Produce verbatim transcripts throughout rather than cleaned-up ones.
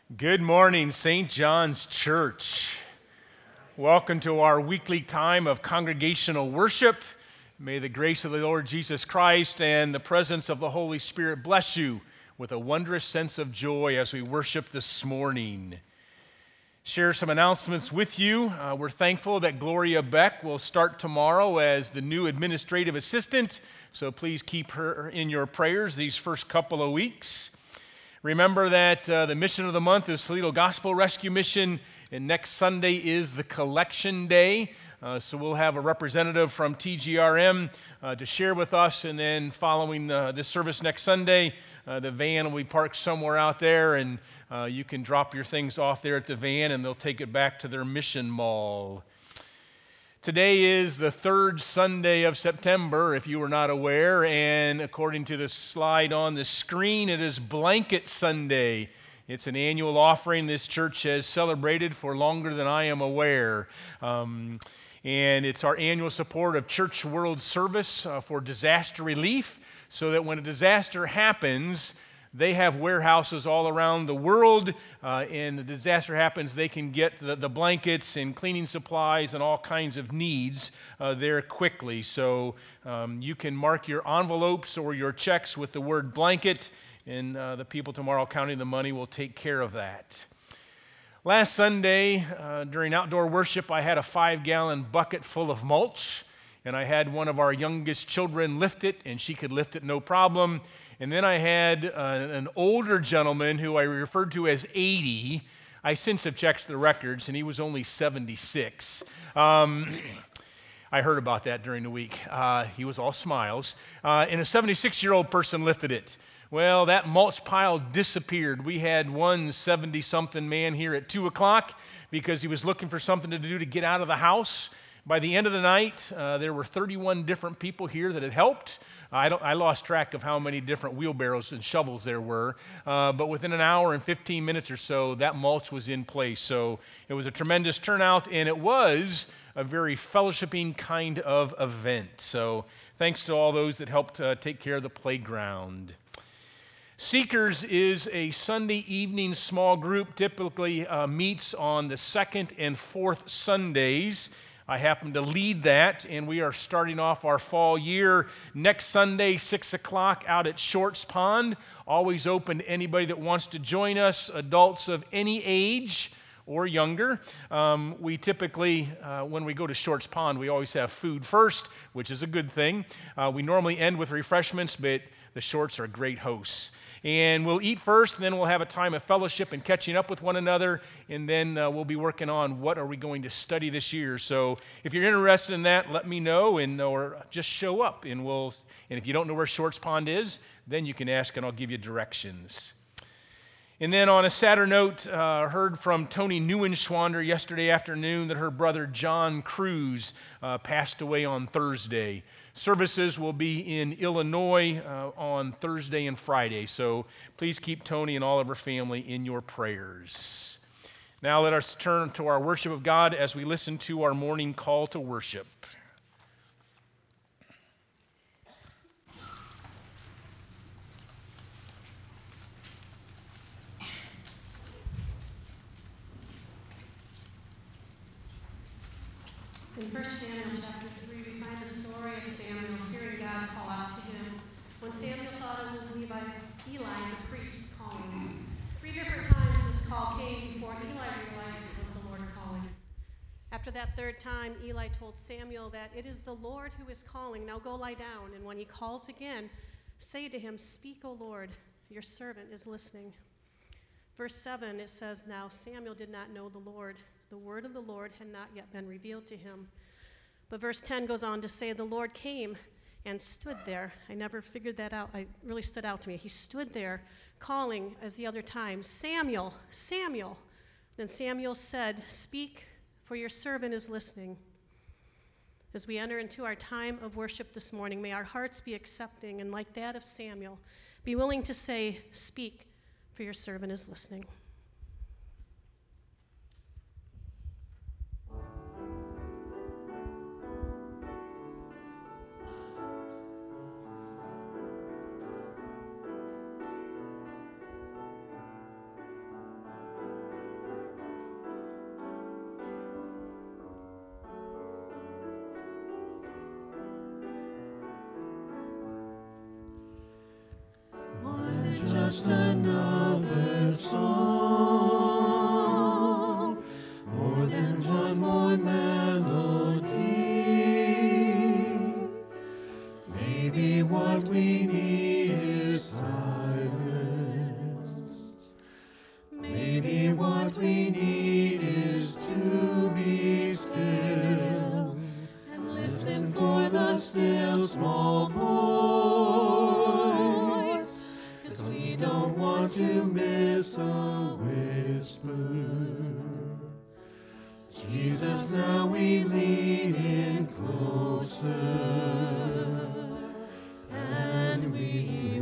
Good morning, Saint John's Church. Welcome to our weekly time of congregational worship. May the grace of the Lord Jesus Christ and the presence of the Holy Spirit bless you with a wondrous sense of joy as we worship this morning. Share some announcements with you. Uh, we're thankful that Gloria Beck will start tomorrow as the new administrative assistant, so please keep her in your prayers these first couple of weeks. Remember that uh, the mission of the month is Toledo Gospel Rescue Mission, and next Sunday is the Collection Day. Uh, so we'll have a representative from T G R M uh, to share with us, and then following uh, this service next Sunday, uh, the van will be parked somewhere out there, and uh, you can drop your things off there at the van, and they'll take it back to their mission mall. Today is the third Sunday of September, if you were not aware, and according to the slide on the screen, it is Blanket Sunday. It's an annual offering this church has celebrated for longer than I am aware. Um, and it's our annual support of Church World Service uh, for disaster relief, so that when a disaster happens, they have warehouses all around the world, uh, and the disaster happens, they can get the, the blankets and cleaning supplies and all kinds of needs uh, there quickly. So um, you can mark your envelopes or your checks with the word blanket, and uh, the people tomorrow counting the money will take care of that. Last Sunday, uh, during outdoor worship, I had a five-gallon bucket full of mulch, and I had one of our youngest children lift it, and she could lift it no problem. And then I had uh, an older gentleman who I referred to as eighty. I since have checked the records, and he was only seventy-six. Um, I heard about that during the week. Uh, he was all smiles. Uh, and a seventy-six-year-old person lifted it. Well, that mulch pile disappeared. We had one seventy-something man here at two o'clock because he was looking for something to do to get out of the house. By the end of the night, uh, there were thirty-one different people here that had helped. I, don't, I lost track of how many different wheelbarrows and shovels there were, uh, but within an hour and fifteen minutes or so, that mulch was in place. So it was a tremendous turnout, and it was a very fellowshipping kind of event. So thanks to all those that helped uh, take care of the playground. Seekers is a Sunday evening small group, typically uh, meets on the second and fourth Sundays. I happen to lead that, and we are starting off our fall year next Sunday, six o'clock, out at Shorts Pond. Always open to anybody that wants to join us, adults of any age or younger. Um, we typically, uh, when we go to Shorts Pond, we always have food first, which is a good thing. Uh, we normally end with refreshments, but the Shorts are great hosts. And we'll eat first, and then we'll have a time of fellowship and catching up with one another, and then uh, we'll be working on what are we going to study this year. So if you're interested in that, let me know, and or just show up, and we'll. And if you don't know where Shorts Pond is, then you can ask, and I'll give you directions. And then on a sadder note, uh, heard from Tony Neuenschwander yesterday afternoon that her brother John Cruz uh, passed away on Thursday. Services will be in Illinois uh, on Thursday and Friday, so please keep Tony and all of her family in your prayers. Now let us turn to our worship of God as we listen to our morning call to worship. In First Samuel chapter three, we find the story of Samuel hearing God call out to him. When Samuel thought it was Levi, Eli, the priest, calling him. Three different times this call came before Eli realized it was the Lord calling. After that third time, Eli told Samuel that it is the Lord who is calling. Now go lie down, and when he calls again, say to him, "Speak, O Lord, your servant is listening." Verse seven, it says, "Now Samuel did not know the Lord. The word of the Lord had not yet been revealed to him." But verse ten goes on to say, "The Lord came and stood there." I never figured that out. It really stood out to me. He stood there calling as the other time, "Samuel, Samuel." Then Samuel said, "Speak, for your servant is listening." As we enter into our time of worship this morning, may our hearts be accepting and, like that of Samuel, be willing to say, "Speak, for your servant is listening." just another song, more than one more melody. Maybe what we need is silence. Maybe what we need is to be still and listen for the still small voice, 'cause we don't want to miss a whisper. Jesus, now we lean in closer and we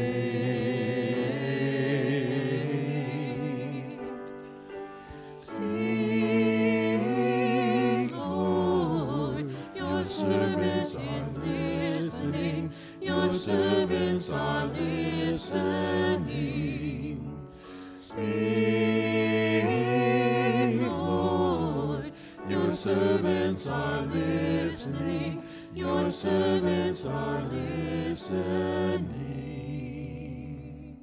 wait. Speak, Lord, your servant is listening. Your servants are listening. Speak, Lord, your servants are listening. Your servants are listening.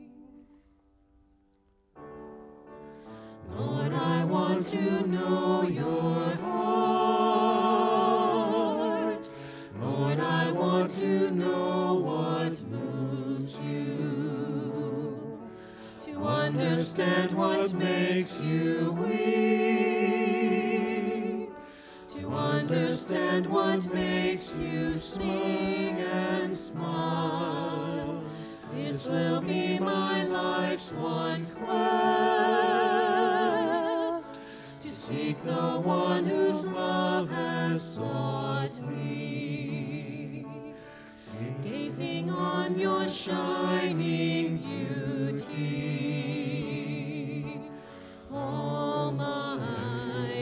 Lord, I want to know your heart. Lord, I want to know what moves you, to understand what makes you weep, to understand what makes you sing and smile. This will be my life's one quest, to seek the one whose love has sought me, gazing on your shining beauty all my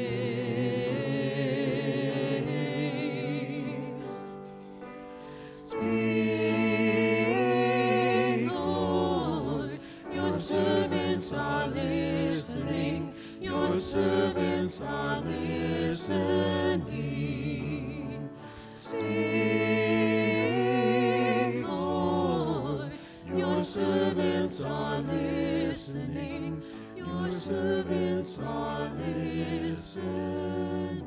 days. Speak, Lord, your servants are listening. Your servants are listening. Speak, Lord, your servants are listening. Your servants are listening.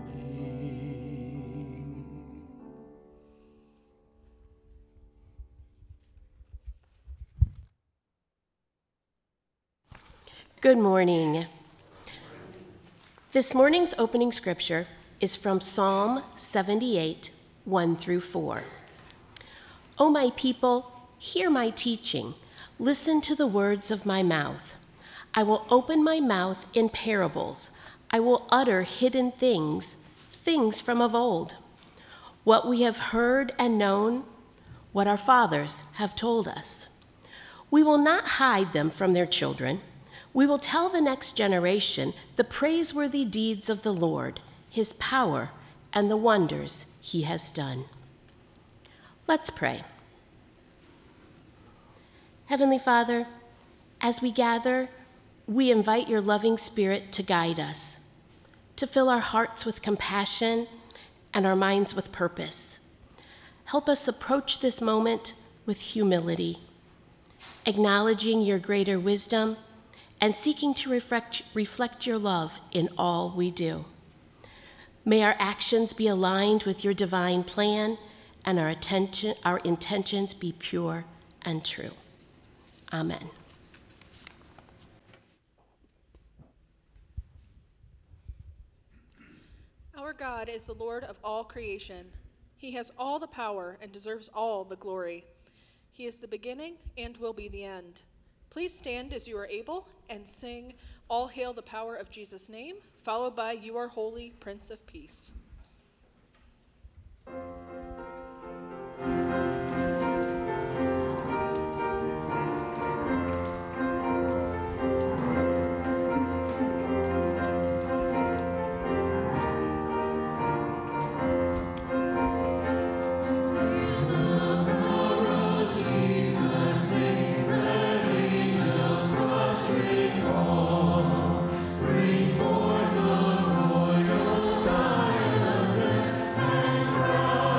Good morning. This morning's opening scripture is from Psalm seventy-eight, one through four. O my people, hear my teaching. Listen to the words of my mouth. I will open my mouth in parables. I will utter hidden things, things from of old. What we have heard and known, what our fathers have told us. We will not hide them from their children. We will tell the next generation the praiseworthy deeds of the Lord, his power, and the wonders he has done. Let's pray. Heavenly Father, as we gather, we invite your loving Spirit to guide us, to fill our hearts with compassion and our minds with purpose. Help us approach this moment with humility, acknowledging your greater wisdom and seeking to reflect, reflect your love in all we do. May our actions be aligned with your divine plan and our, attention, our intentions be pure and true. Amen. Our God is the Lord of all creation. He has all the power and deserves all the glory. He is the beginning and will be the end. Please stand as you are able and sing All Hail the Power of Jesus' Name, followed by You Are Holy, Prince of Peace. Bring forth the royal diadem and crown.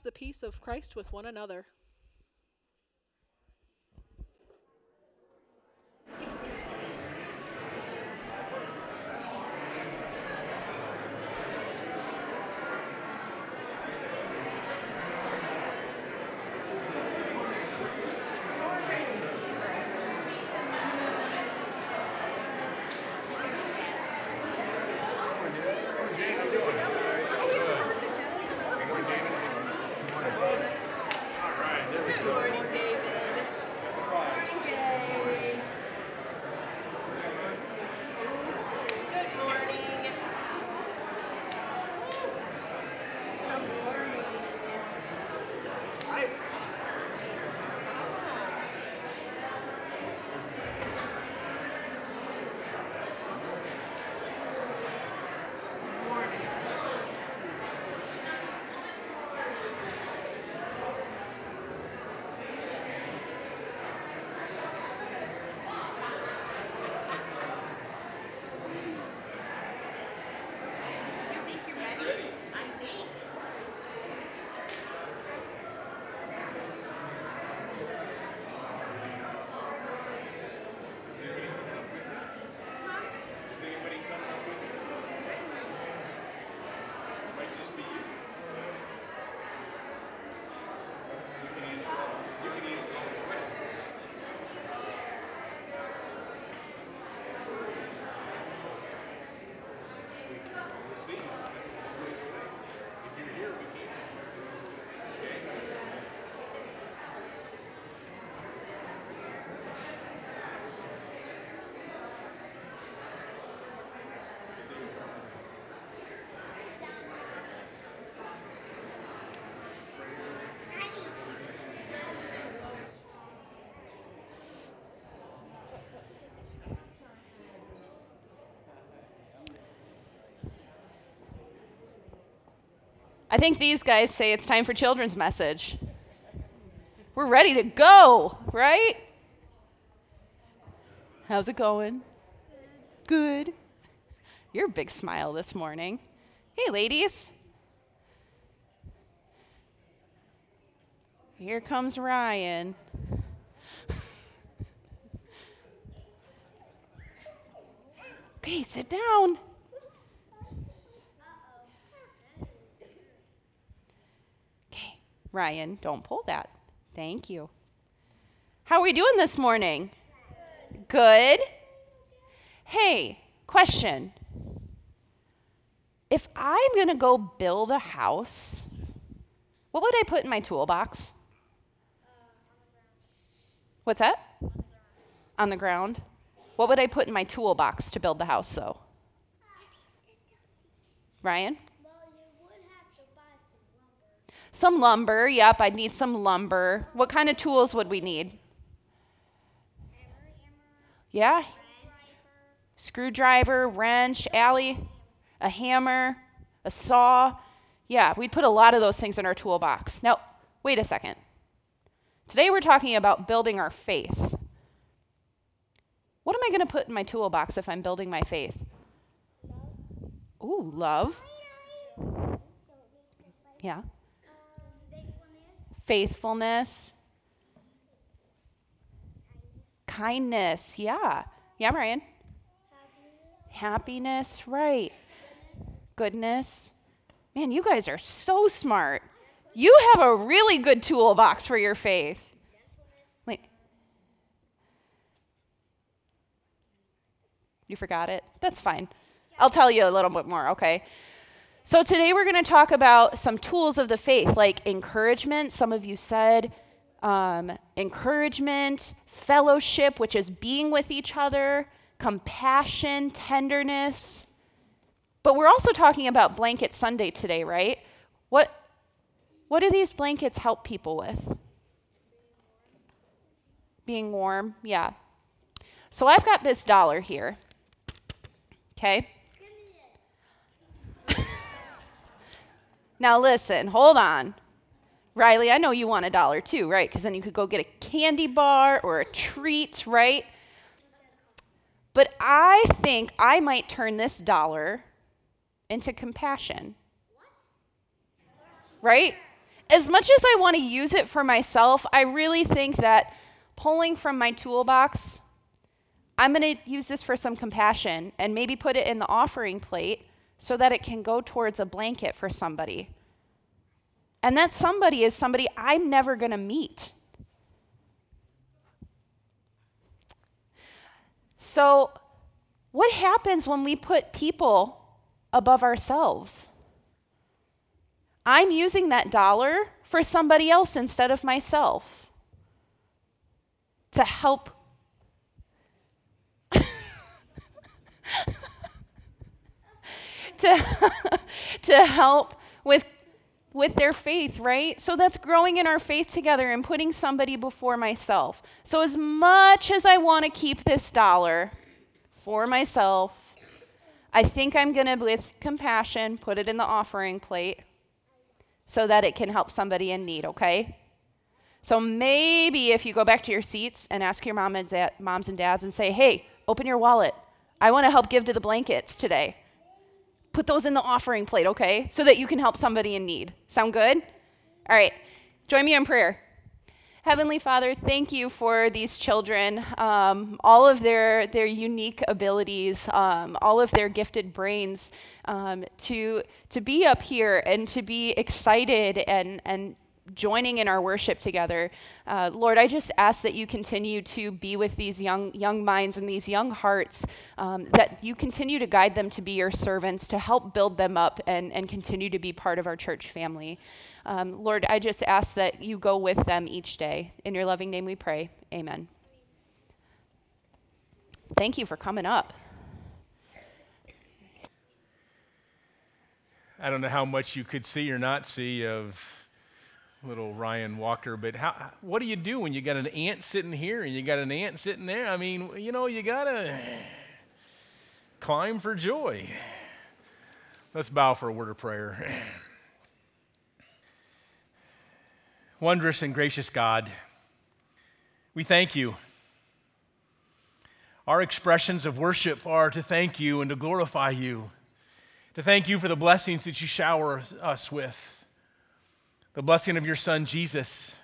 the peace of Christ with one another. I think these guys say it's time for children's message. We're ready to go, right? How's it going? Good. You're a big smile this morning. Hey, ladies. Here comes Ryan. Okay, sit down. Okay, Ryan, don't pull that. Thank you. How are we doing this morning? Good. Hey, question. If I'm going to go build a house, what would I put in my toolbox? What's that? On the ground. What would I put in my toolbox to build the house, though? Ryan? Well, you would have to buy some lumber. Some lumber. Yep, I'd need some lumber. What kind of tools would we need? Hammer, hammer, Yeah? wrench, Screwdriver, wrench, Allie, a hammer, a saw. Yeah, we'd put a lot of those things in our toolbox. Now, wait a second. Today we're talking about building our faith. What am I going to put in my toolbox if I'm building my faith? Ooh, love. Yeah. um, faithfulness, Faithfulness. Kindness. Yeah. Yeah, Ryan. happiness, Happiness. Right. Goodness. Man, you guys are so smart. You have a really good toolbox for your faith. Wait. You forgot it? That's fine. I'll tell you a little bit more, okay? So today we're going to talk about some tools of the faith, like encouragement. Some of you said um, encouragement, fellowship, which is being with each other, compassion, tenderness. But we're also talking about Blanket Sunday today, right? What, what do these blankets help people with? Being warm, yeah. So I've got this dollar here, okay? Now listen, hold on. Riley, I know you want a dollar too, right? Because then you could go get a candy bar or a treat, right? But I think I might turn this dollar into compassion. Right? as much as I want to use it for myself, I really think that pulling from my toolbox, I'm going to use this for some compassion and maybe put it in the offering plate so that it can go towards a blanket for somebody. And that somebody is somebody I'm never going to meet. So, what happens when we put people above ourselves? I'm using that dollar for somebody else instead of myself to help to, to help with with their faith, right? So that's growing in our faith together and putting somebody before myself. So as much as I want to keep this dollar for myself, I think I'm going to, with compassion, put it in the offering plate so that it can help somebody in need, okay? So maybe if you go back to your seats and ask your mom and dad, moms and dads and say, hey, open your wallet. I want to help give to the blankets today. Put those in the offering plate, okay? So that you can help somebody in need. Sound good? All right. Join me in prayer. Heavenly Father, thank you for these children, um, all of their, their unique abilities, um, all of their gifted brains, um, to, to be up here and to be excited and, and joining in our worship together. Uh, Lord, I just ask that you continue to be with these young young minds and these young hearts, um, that you continue to guide them to be your servants, to help build them up and, and continue to be part of our church family. Um, Lord, I just ask that you go with them each day. In your loving name we pray. Amen. Thank you for coming up. I don't know how much you could see or not see of little Ryan Walker, but how, what do you do when you got an ant sitting here and you got an ant sitting there? I mean, you know, you got to climb for joy. Let's bow for a word of prayer. Wondrous and gracious God, we thank you. Our expressions of worship are to thank you and to glorify you, to thank you for the blessings that you shower us with. The blessing of your Son, Jesus,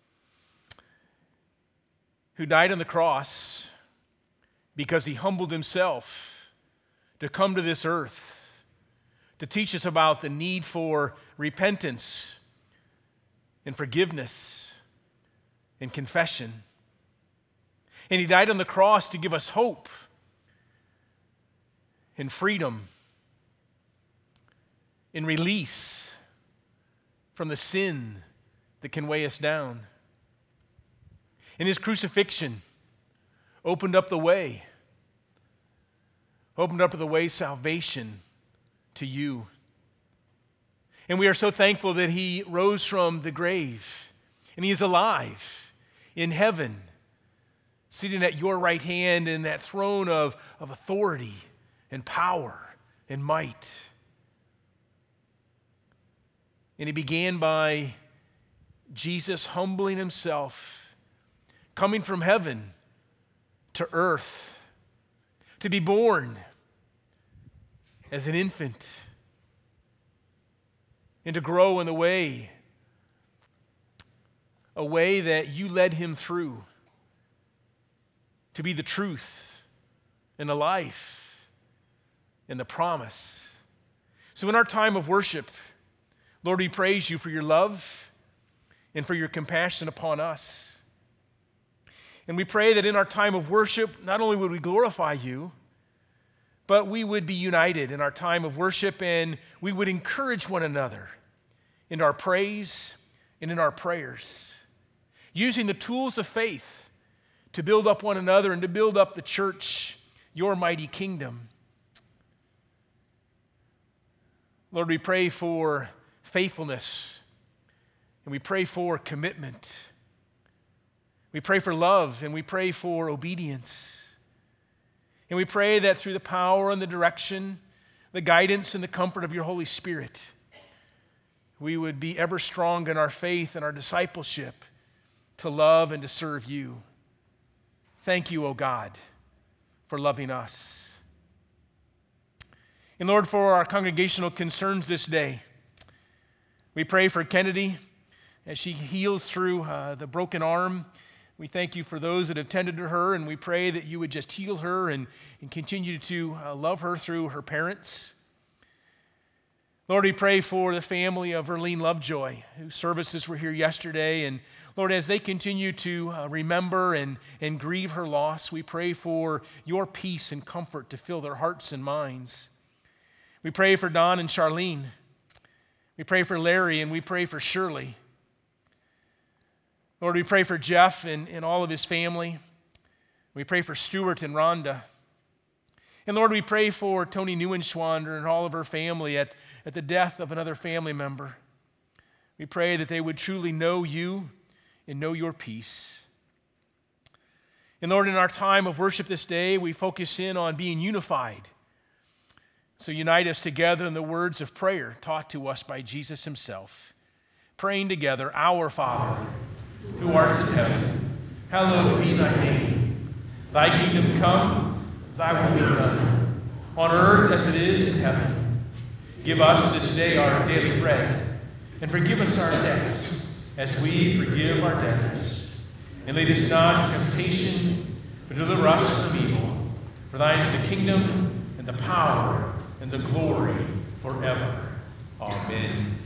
who died on the cross because he humbled himself to come to this earth to teach us about the need for repentance and forgiveness and confession. And he died on the cross to give us hope and freedom and release from the sin that can weigh us down. And his crucifixion opened up the way, opened up the way salvation to you. And we are so thankful that he rose from the grave and he is alive in heaven, sitting at your right hand in that throne of, of authority and power and might. And he began by Jesus humbling himself, coming from heaven to earth, to be born as an infant, and to grow in the way, a way that you led him through, to be the truth and the life and the promise. So in our time of worship, Lord, we praise you for your love and for your compassion upon us. And we pray that in our time of worship, not only would we glorify you, but we would be united in our time of worship and we would encourage one another in our praise and in our prayers, using the tools of faith to build up one another and to build up the church, your mighty kingdom. Lord, we pray for faithfulness, and we pray for commitment. We pray for love, and we pray for obedience. And we pray that through the power and the direction, the guidance and the comfort of your Holy Spirit, we would be ever strong in our faith and our discipleship to love and to serve you. Thank you, O God, for loving us. And Lord, for our congregational concerns this day, we pray for Kennedy as she heals through uh, the broken arm. We thank you for those that have tended to her, and we pray that you would just heal her and, and continue to uh, love her through her parents. Lord, we pray for the family of Verlene Lovejoy, whose services were here yesterday. And Lord, as they continue to uh, remember and, and grieve her loss, we pray for your peace and comfort to fill their hearts and minds. We pray for Don and Charlene. We pray for Larry, and we pray for Shirley. Lord, we pray for Jeff and, and all of his family. We pray for Stuart and Rhonda. And Lord, we pray for Tony Neuenschwander and all of her family at, at the death of another family member. We pray that they would truly know you and know your peace. And Lord, in our time of worship this day, we focus in on being unified. So unite us together in the words of prayer taught to us by Jesus himself. Praying together, Our Father, who art in heaven, hallowed be thy name. Thy kingdom come, thy will be done, on earth as it is in heaven. Give us this day our daily bread, and forgive us our debts, as we forgive our debtors. And lead us not into temptation, but deliver us from evil. For thine is the kingdom, and the power, and the glory forever. Amen.